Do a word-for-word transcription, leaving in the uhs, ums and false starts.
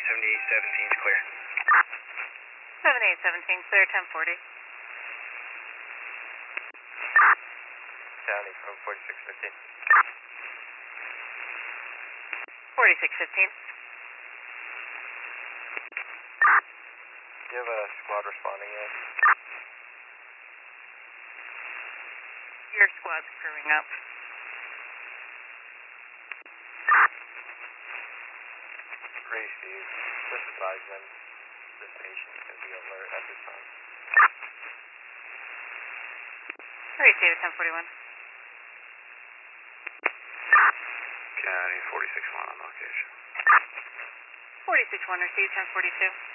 seventy-eight seventeen is clear. seventy-eight seventeen, clear, ten forty. County from forty-six fifteen. forty-six fifteen. Do you have a squad responding yet? Your squad's screwing up. Ray Steve, just advise them the station can be alert at this time. Ray Steve, ten forty-one. County forty-six one on location. forty-six one, received, ten forty-two.